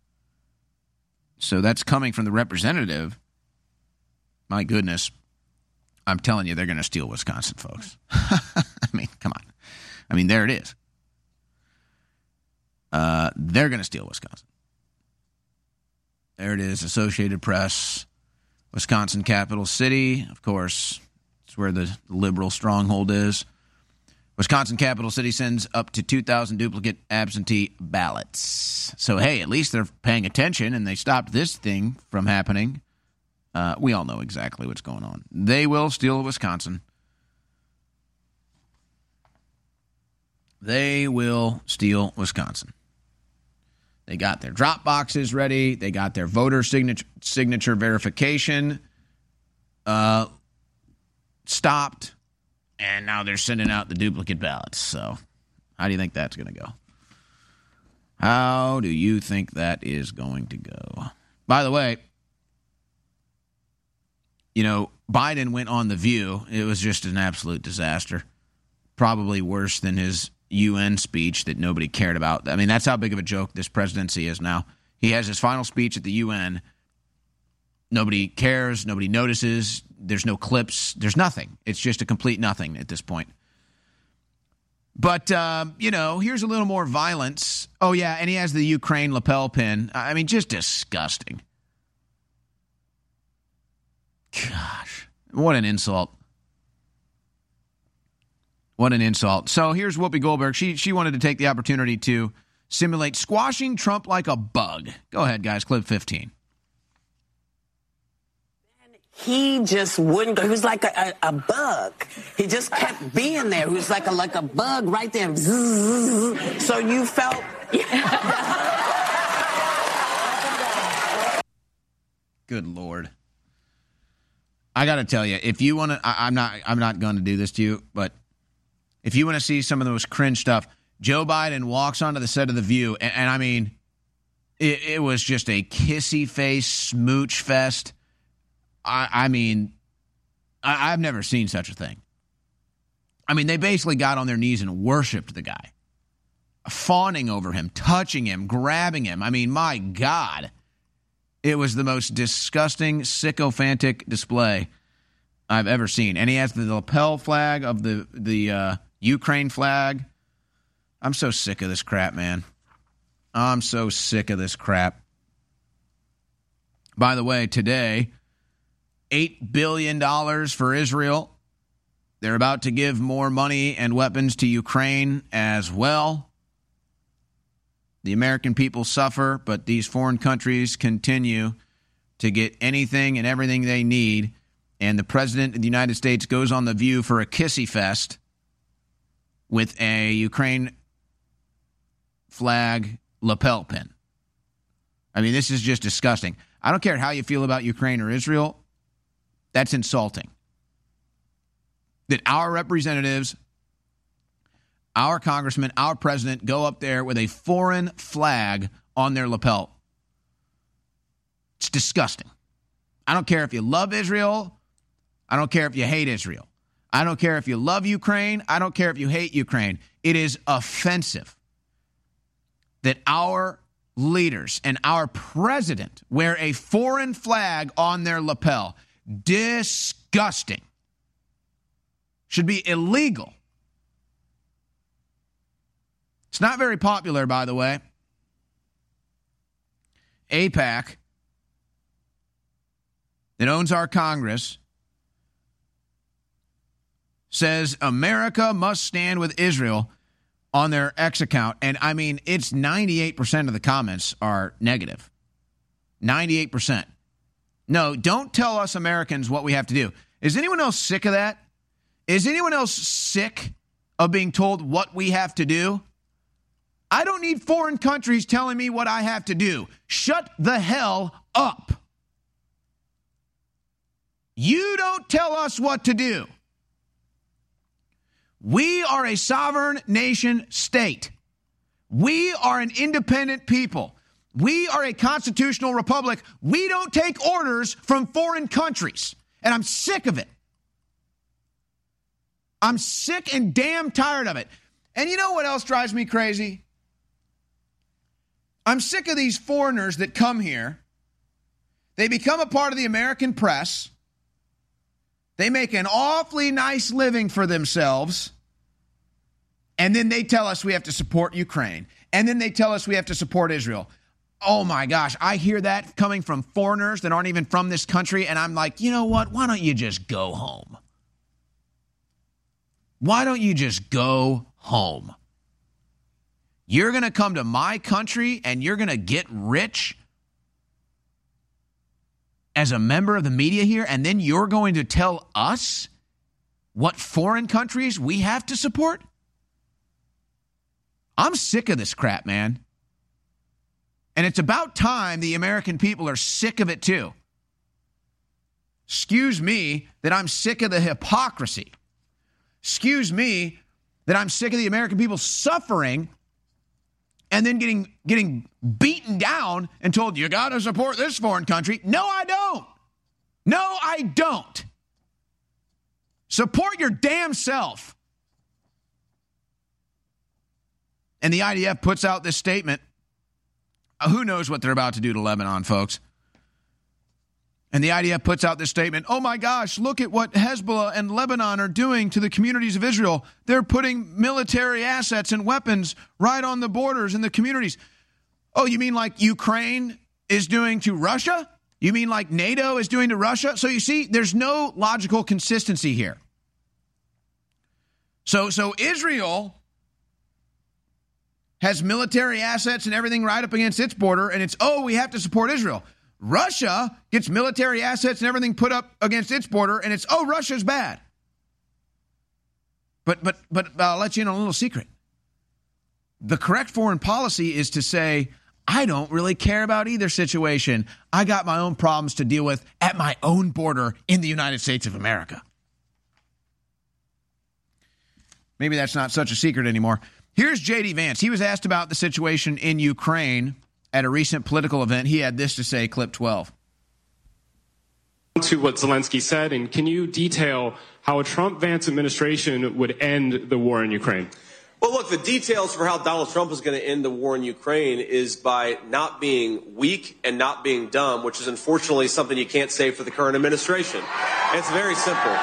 B: So that's coming from the representative. My goodness. I'm telling you, they're going to steal Wisconsin, folks. I mean, come on. I mean, there it is. They're going to steal Wisconsin. There it is, Associated Press, Wisconsin capital city. Of course, it's where the liberal stronghold is. Wisconsin capital city sends up to 2,000 duplicate absentee ballots. So, hey, at least they're paying attention and they stopped this thing from happening. We all know exactly what's going on. They will steal Wisconsin. They will steal Wisconsin. They got their drop boxes ready. They got their voter signature verification stopped. And now they're sending out the duplicate ballots. So how do you think that's going to go? How do you think that is going to go? By the way, you know, Biden went on The View. It was just an absolute disaster. Probably worse than his UN speech that nobody cared about. I mean, that's how big of a joke this presidency is now. He has his final speech at the UN. Nobody cares. Nobody notices. There's no clips. There's nothing. It's just a complete nothing at this point. But, you know, here's a little more violence. Oh, yeah, and he has the Ukraine lapel pin. I mean, just disgusting. Gosh, what an insult. What an insult. So here's Whoopi Goldberg. She wanted to take the opportunity to simulate squashing Trump like a bug. Go ahead, guys. Clip 15.
L: He just wouldn't go. He was like a bug. He just kept being there. He was like a bug right there. So you felt...
B: Good Lord. I got to tell you, if you want to... I'm not going to do this to you, but if you want to see some of the most cringe stuff, Joe Biden walks onto the set of The View, and I mean, it was just a kissy face smooch fest. I mean, I've never seen such a thing. I mean, they basically got on their knees and worshipped the guy, fawning over him, touching him, grabbing him. I mean, my God, it was the most disgusting, sycophantic display I've ever seen. And he has the lapel flag of the Ukraine flag. I'm so sick of this crap, man. I'm so sick of this crap. By the way, today, $8 billion for Israel. They're about to give more money and weapons to Ukraine as well. The American people suffer, but these foreign countries continue to get anything and everything they need. and the president of the United States goes on The View for a kissy fest with a Ukraine flag lapel pin. I mean, this is just disgusting. I don't care how you feel about Ukraine or Israel. That's insulting. That our representatives, our congressmen, our president go up there with a foreign flag on their lapel. It's disgusting. I don't care if you love Israel. I don't care if you hate Israel. I don't care if you love Ukraine. I don't care if you hate Ukraine. It is offensive that our leaders and our president wear a foreign flag on their lapel. Disgusting. Should be illegal. It's not very popular, by the way. AIPAC, that owns our Congress, says America must stand with Israel on their X account. And I mean, it's 98% of the comments are negative. 98%. No, don't tell us Americans what we have to do. Is anyone else sick of that? Is anyone else sick of being told what we have to do? I don't need foreign countries telling me what I have to do. Shut the hell up. You don't tell us what to do. We are a sovereign nation state. We are an independent people. We are a constitutional republic. We don't take orders from foreign countries. And I'm sick of it. I'm sick and damn tired of it. And you know what else drives me crazy? I'm sick of these foreigners that come here. They become a part of the American press. They make an awfully nice living for themselves. And then they tell us we have to support Ukraine. And then they tell us we have to support Israel. Oh my gosh, I hear that coming from foreigners that aren't even from this country. And I'm like, you know what? Why don't you just go home? Why don't you just go home? You're going to come to my country and you're going to get rich as a member of the media here, and then you're going to tell us what foreign countries we have to support? I'm sick of this crap, man. And it's about time the American people are sick of it too. Excuse me that I'm sick of the hypocrisy. Excuse me that I'm sick of the American people suffering and then getting beaten down and told, you got to support this foreign country. No, I don't. No, I don't. Support your damn self. And the IDF puts out this statement. Who knows what they're about to do to Lebanon, folks? And the IDF puts out this statement. Oh my gosh, look at what Hezbollah and Lebanon are doing to the communities of Israel. They're putting military assets and weapons right on the borders in the communities. Oh, you mean like Ukraine is doing to Russia? You mean like NATO is doing to Russia? So you see, there's no logical consistency here. So Israel has military assets and everything right up against its border, and it's, oh, we have to support Israel. Russia gets military assets and everything put up against its border, and it's, oh, Russia's bad. But I'll let you in on a little secret. The correct foreign policy is to say, I don't really care about either situation. I got my own problems to deal with at my own border in the United States of America. Maybe that's not such a secret anymore. Here's J.D. Vance. He was asked about the situation in Ukraine at a recent political event. He had this to say, clip 12.
M: To what Zelensky said, and can you detail how a Trump-Vance administration would end the war in Ukraine?
N: Well, look, the details for how Donald Trump is going to end the war in Ukraine is by not being weak and not being dumb, which is unfortunately something you can't say for the current administration. It's very simple.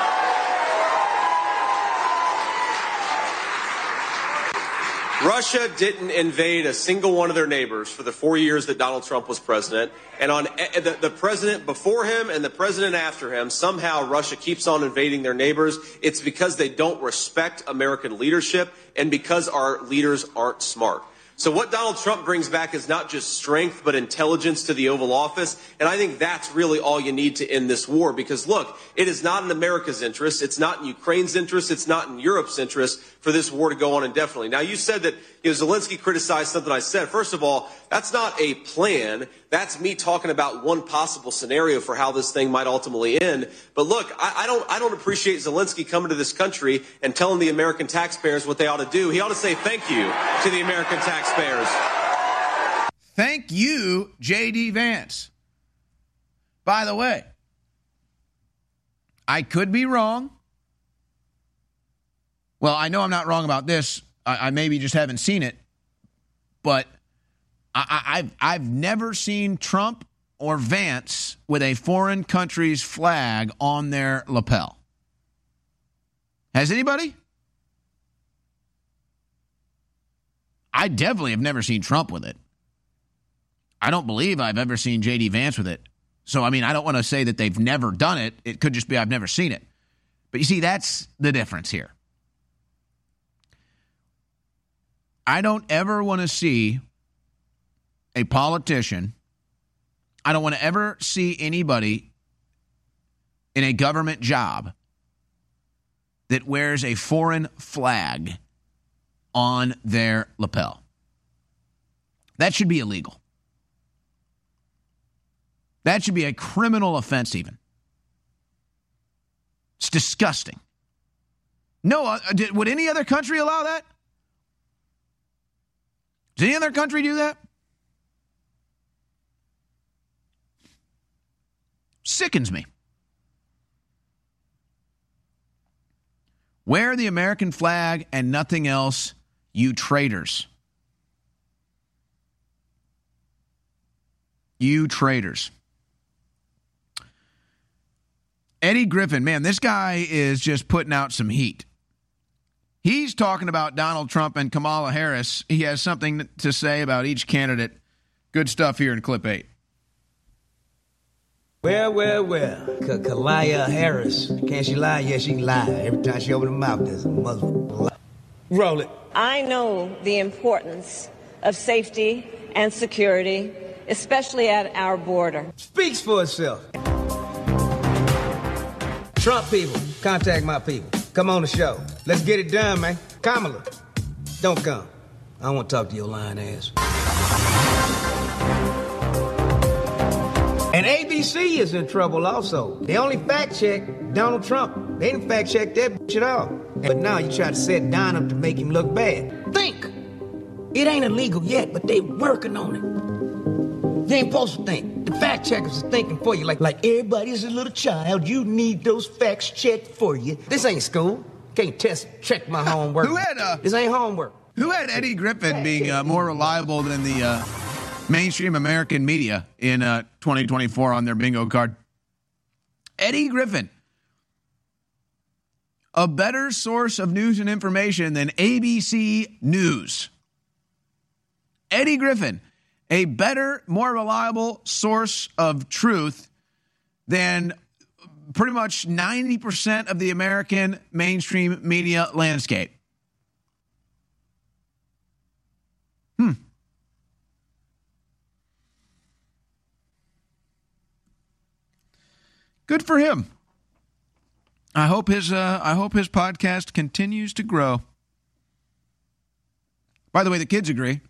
N: Russia didn't invade a single one of their neighbors for the 4 years that Donald Trump was president. And on the president before him and the president after him, somehow Russia keeps on invading their neighbors. It's because they don't respect American leadership and because our leaders aren't smart. So what Donald Trump brings back is not just strength, but intelligence to the Oval Office. And I think that's really all you need to end this war. Because, look, it is not in America's interest. It's not in Ukraine's interest. It's not in Europe's interest for this war to go on indefinitely. Now, you said that Zelensky criticized something I said. First of all, that's not a plan. That's me talking about one possible scenario for how this thing might ultimately end. But look, I don't appreciate Zelensky coming to this country and telling the American taxpayers what they ought to do. He ought to say thank you to the American taxpayers.
B: Thank you, J.D. Vance. By the way, I could be wrong. Well, I know I'm not wrong about this. I maybe just haven't seen it. But I've never seen Trump or Vance with a foreign country's flag on their lapel. Has anybody? I definitely have never seen Trump with it. I don't believe I've ever seen J.D. Vance with it. So, I mean, I don't want to say that they've never done it. It could just be I've never seen it. But you see, that's the difference here. I don't ever want to see a politician, I don't want to ever see anybody in a government job that wears a foreign flag on their lapel. That should be illegal. That should be a criminal offense even. It's disgusting. No, would any other country allow that? Does any other country do that? Sickens me. Wear the American flag and nothing else, you traitors. You traitors. Eddie Griffin, man, this guy is just putting out some heat. He's talking about Donald Trump and Kamala Harris. He has something to say about each candidate. Good stuff here in Clip 8.
O: Well. Kamala Harris. Can she lie? Yes, she can lie. Every time she opens her mouth, there's a motherfucker lie. Roll it.
P: I know the importance of safety and security, especially at our border.
O: Speaks for itself. Trump people, contact my people. Come on the show. Let's get it done, man. Kamala, don't come. I don't want to talk to your lying ass. And ABC is in trouble also. They only fact-checked Donald Trump. They didn't fact-check that bitch at all. But now you try to set Don up to make him look bad. Think! It ain't illegal yet, but they working on it. You ain't supposed to think. The fact-checkers are thinking for you. Like everybody's a little child. You need those facts checked for you. This ain't school. Can't check my homework. This ain't homework.
B: Who had Eddie Griffin being more reliable than the mainstream American media in 2024 on their bingo card? Eddie Griffin, a better source of news and information than ABC News. Eddie Griffin, a better, more reliable source of truth than pretty much 90% of the American mainstream media landscape. Good for him. I hope his podcast continues to grow. By the way, the kids agree.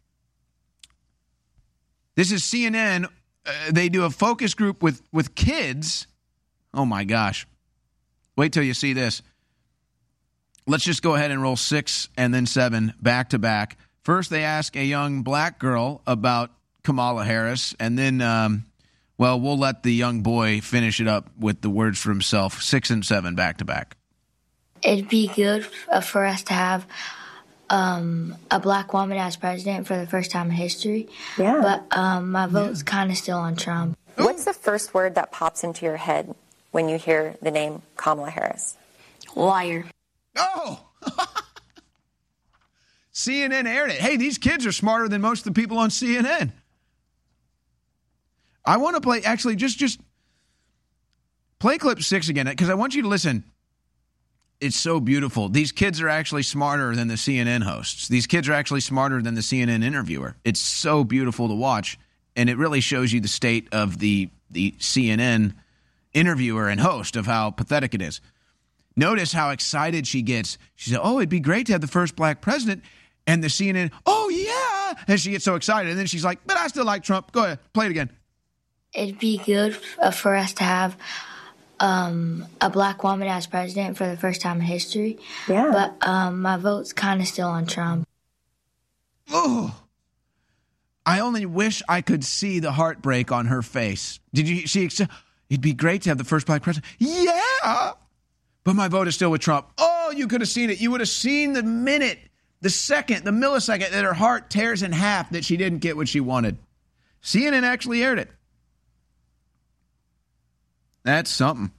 B: This is CNN. They do a focus group with kids. Oh, my gosh. Wait till you see this. Let's just go ahead and roll 6 and then 7 back to back. First, they ask a young black girl about Kamala Harris, and then, we'll let the young boy finish it up with the words for himself. 6 and 7 back to back.
Q: It'd be good for us to have a black woman as president for the first time in history. Yeah. But my vote's kind of still on Trump.
R: What's the first word that pops into your head when you hear the name Kamala Harris?
Q: Liar.
B: Oh! CNN aired it. Hey, these kids are smarter than most of the people on CNN. I want to play, actually, just play clip 6 again, because I want you to listen. it's so beautiful. These kids are actually smarter than the CNN hosts. These kids are actually smarter than the CNN interviewer. It's so beautiful to watch, and it really shows you the state of the CNN interviewer and host of how pathetic it is. Notice how excited she gets. She said, oh, it'd be great to have the first black president. And the CNN, oh, yeah. And she gets so excited. And then she's like, but I still like Trump. Go ahead. Play it again.
Q: It'd be good for us to have a black woman as president for the first time in history. Yeah. But my vote's kind of still on Trump.
B: Oh. I only wish I could see the heartbreak on her face. Did you see? It'd be great to have the first black president. Yeah. But my vote is still with Trump. Oh, you could have seen it. You would have seen the minute, the second, the millisecond that her heart tears in half that she didn't get what she wanted. CNN actually aired it. That's something.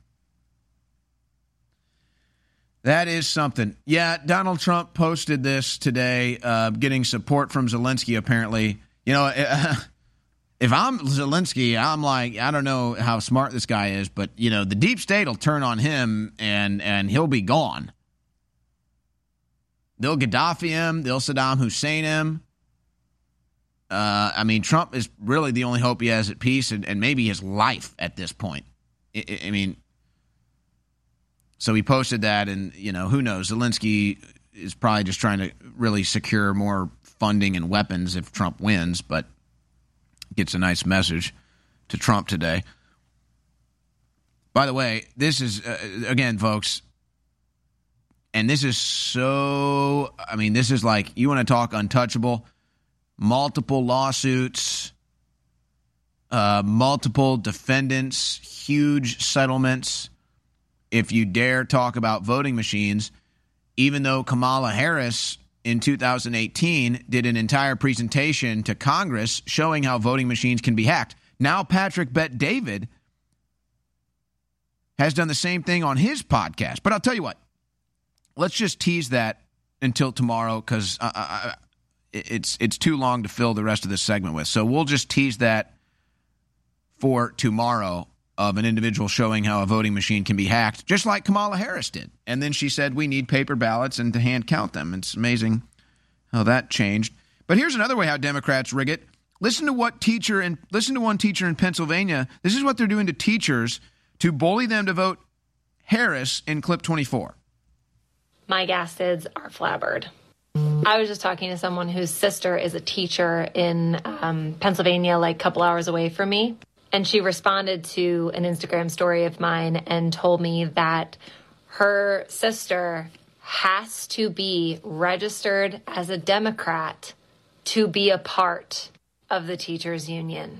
B: That is something. Yeah, Donald Trump posted this today, getting support from Zelensky, apparently. You know, if I'm Zelensky, I'm like, I don't know how smart this guy is, but, you know, the deep state will turn on him and he'll be gone. They'll Gaddafi him. They'll Saddam Hussein him. I mean, Trump is really the only hope he has at peace and maybe his life at this point. I mean, so he posted that and, you know, who knows? Zelensky is probably just trying to really secure more funding and weapons if Trump wins, but gets a nice message to Trump today. By the way, this is, again, folks, and this is so, I mean, this is like, you want to talk untouchable, multiple lawsuits, multiple defendants, huge settlements. If you dare talk about voting machines, even though Kamala Harris in 2018 did an entire presentation to Congress showing how voting machines can be hacked. Now Patrick Bet-David has done the same thing on his podcast. But I'll tell you what, let's just tease that until tomorrow because it's too long to fill the rest of this segment with. So we'll just tease that for tomorrow of an individual showing how a voting machine can be hacked, just like Kamala Harris did. And then she said we need paper ballots and to hand count them. It's amazing how that changed. But here's another way how Democrats rig it. Listen to one teacher in Pennsylvania. This is what they're doing to teachers to bully them to vote Harris in clip 24.
S: My gas bids are flabbered. I was just talking to someone whose sister is a teacher in Pennsylvania, like a couple hours away from me. And she responded to an Instagram story of mine and told me that her sister has to be registered as a Democrat to be a part of the teachers union.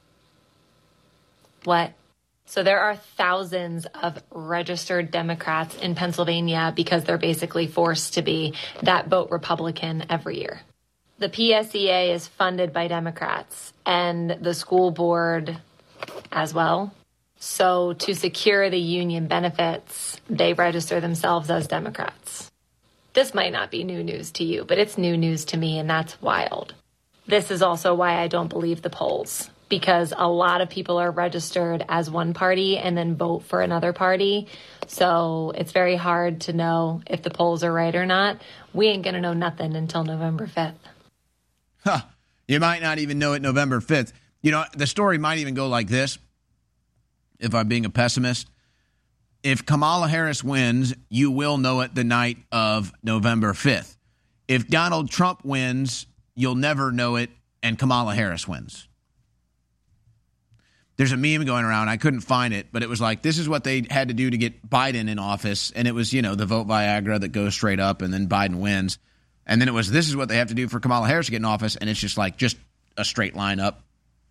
S: What? So there are thousands of registered Democrats in Pennsylvania because they're basically forced to be that vote Republican every year. The PSEA is funded by Democrats and the school board as well. So to secure the union benefits, they register themselves as Democrats. This might not be new news to you, but it's new news to me, and that's wild. This is also why I don't believe the polls, because a lot of people are registered as one party and then vote for another party. So it's very hard to know if the polls are right or not. We ain't going to know nothing until November 5th.
B: Huh. You might not even know it November 5th. You know, the story might even go like this, if I'm being a pessimist. If Kamala Harris wins, you will know it the night of November 5th. If Donald Trump wins, you'll never know it, and Kamala Harris wins. There's a meme going around. I couldn't find it, but it was like, this is what they had to do to get Biden in office. And it was, you know, the vote Viagra that goes straight up, and then Biden wins. And then it was, this is what they have to do for Kamala Harris to get in office. And it's just like, just a straight line up.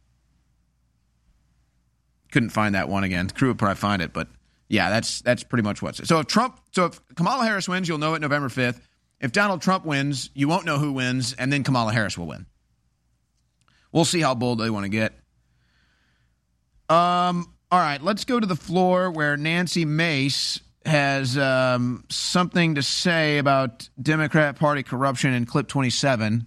B: Couldn't find that one again. The crew would probably find it, but yeah, that's pretty much what's it. So if Kamala Harris wins, you'll know it November 5th. If Donald Trump wins, you won't know who wins, and then Kamala Harris will win. We'll see how bold they want to get. All right, let's go to the floor where Nancy Mace has something to say about Democrat Party corruption in clip 27.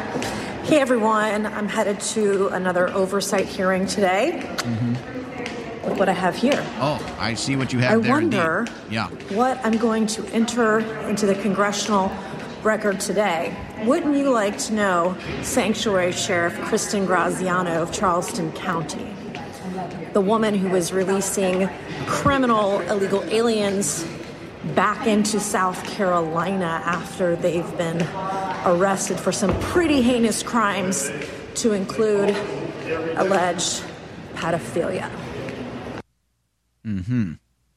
T: Hey, everyone. I'm headed to another oversight hearing today. Look what I have here.
B: Oh, I see what you have there.
T: I wonder what I'm going to enter into the congressional record today. Wouldn't you like to know Sanctuary Sheriff Kristen Graziano of Charleston County, the woman who was releasing criminal illegal aliens back into South Carolina after they've been arrested for some pretty heinous crimes, to include alleged pedophilia.
B: Mm-hmm.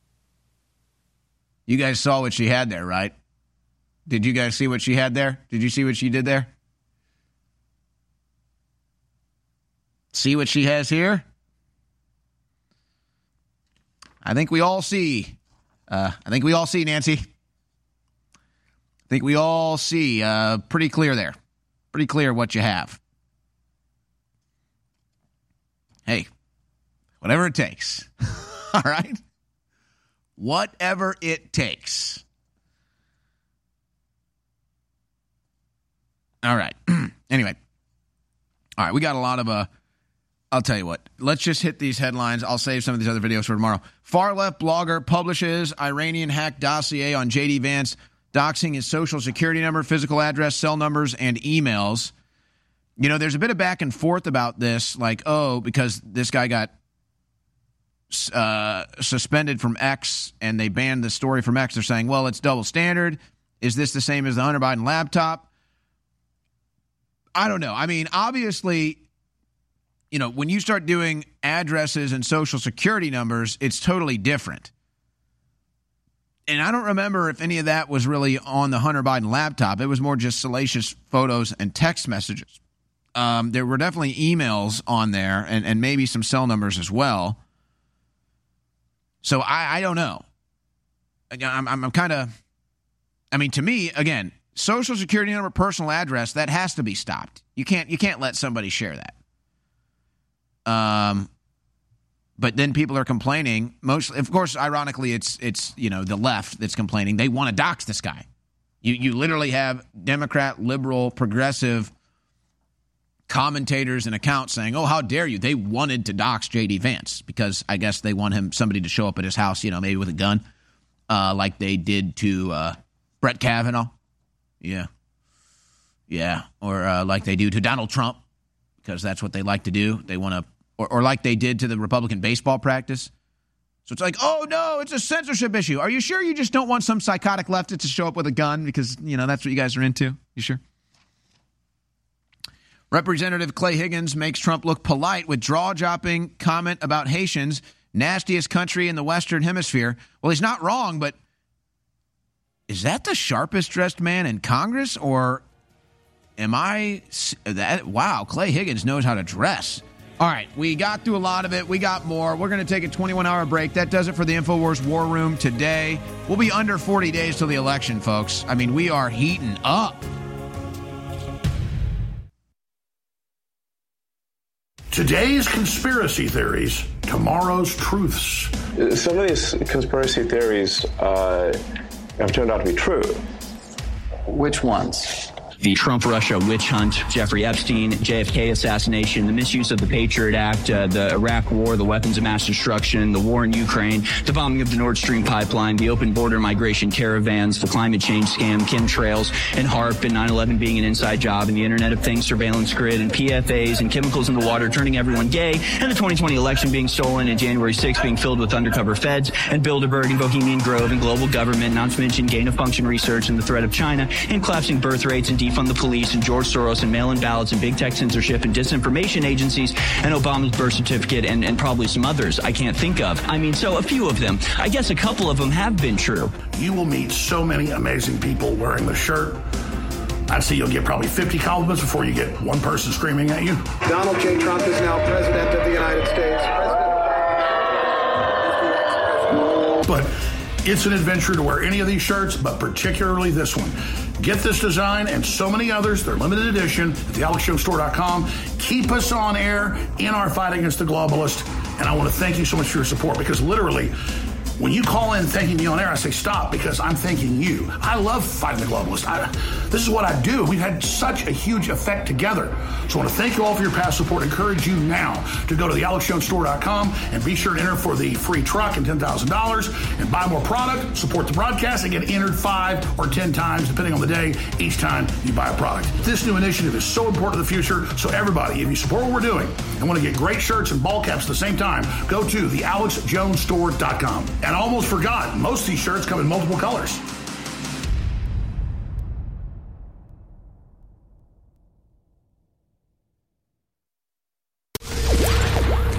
B: You guys saw what she had there, right? Did you guys see what she had there? Did you see what she did there? See what she has here? I think we all see. Nancy. I think we all see pretty clear there. Pretty clear what you have. Hey, whatever it takes. All right? Whatever it takes. All right. Anyway. All right, we got a lot of I'll tell you what. Let's just hit these headlines. I'll save some of these other videos for tomorrow. Far-left blogger publishes Iranian hack dossier on J.D. Vance, doxing his social security number, physical address, cell numbers, and emails. You know, there's a bit of back and forth about this, like, because this guy got suspended from X and they banned the story from X. They're saying, well, it's double standard. Is this the same as the Hunter Biden laptop? I don't know. I mean, obviously, you know, when you start doing addresses and social security numbers, it's totally different. And I don't remember if any of that was really on the Hunter Biden laptop. It was more just salacious photos and text messages. There were definitely emails on there and maybe some cell numbers as well. So I don't know. I'm kind of, I mean, to me, again, social security number, personal address, that has to be stopped. You can't let somebody share that. But then people are complaining. Mostly, of course, ironically, it's you know, the left that's complaining. They want to dox this guy. You literally have Democrat, liberal, progressive commentators and accounts saying, "Oh, how dare you?" They wanted to dox J.D. Vance because I guess they want somebody to show up at his house, you know, maybe with a gun, like they did to Brett Kavanaugh. Yeah, or like they do to Donald Trump, because that's what they like to do. They want to. Or like they did to the Republican baseball practice. So it's like, oh, no, it's a censorship issue. Are you sure you just don't want some psychotic leftist to show up with a gun because, you know, that's what you guys are into? You sure? Representative Clay Higgins makes Trump look polite with jaw-dropping comment about Haitians, nastiest country in the Western Hemisphere. Well, he's not wrong, but is that the sharpest dressed man in Congress? Or am I that? Wow, Clay Higgins knows how to dress. All right, we got through a lot of it. We got more. We're going to take a 21-hour break. That does it for the InfoWars War Room today. We'll be under 40 days till the election, folks. I mean, we are heating up.
E: Today's conspiracy theories, tomorrow's truths.
U: Some of these conspiracy theories have turned out to be true.
V: Which ones? The Trump-Russia witch hunt, Jeffrey Epstein, JFK assassination, the misuse of the Patriot Act, the Iraq war, the weapons of mass destruction, the war in Ukraine, the bombing of the Nord Stream pipeline, the open border migration caravans, the climate change scam, chemtrails, and HARP, and 9/11 being an inside job, and the Internet of Things surveillance grid, and PFAs, and chemicals in the water turning everyone gay, and the 2020 election being stolen, and January 6th being filled with undercover feds, and Bilderberg, and Bohemian Grove, and global government, not to mention gain-of-function research, and the threat of China, and collapsing birth rates, and defund the police, and George Soros, and mail-in ballots, and big tech censorship, and disinformation agencies, and Obama's birth certificate, and probably some others I can't think of. I mean, so a few of them. I guess a couple of them have been true.
E: You will meet so many amazing people wearing the shirt. I see you'll get probably 50 compliments before you get one person screaming at you.
W: Donald J. Trump is now president of the United States.
E: But it's an adventure to wear any of these shirts, but particularly this one. Get this design and so many others. They're limited edition at thealexjonesstore.com. Keep us on air in our fight against the globalists. And I want to thank you so much for your support, because literally When you call in thanking me on air, I say stop because I'm thanking you. I love fighting the globalists. This is what I do. We've had such a huge effect together. So I want to thank you all for your past support. Encourage you now to go to thealexjonestore.com and be sure to enter for the free truck and $10,000 and buy more product, support the broadcast, and get entered 5 or 10 times, depending on the day, each time you buy a product. This new initiative is so important to the future. So everybody, if you support what we're doing and want to get great shirts and ball caps at the same time, go to thealexjonestore.com. And I almost forgot, most of these shirts come in multiple colors.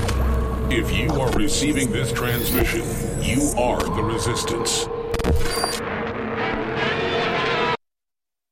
I: If you are receiving this transmission, you are the resistance.